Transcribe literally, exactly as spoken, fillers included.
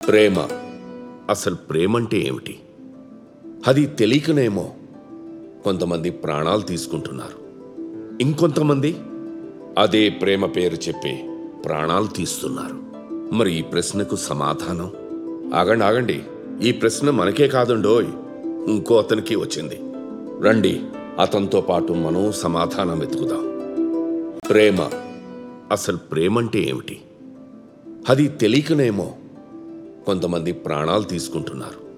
ప్రేమ అసలు ప్రేమ అంటే ఏమిటి? అది తెలియకనేమో కొంతమంది ప్రాణాలు తీసుకుంటున్నారు. ఇంకొంతమంది అదే ప్రేమ పేరు చెప్పి ప్రాణాలు తీస్తున్నారు. మరి ఈ ప్రశ్నకు సమాధానం? ఆగండి ఆగండి ఈ ప్రశ్న మనకే కాదండోయ్, ఇంకో అతనికి వచ్చింది. రండి అతనితో పాటు మనం సమాధానం వెతుకుదాం. ప్రేమ అసలు ప్రేమ అంటే ఏమిటి? అది తెలియకనేమో కొంతమంది ప్రాణాలు తీసుకుంటున్నారు.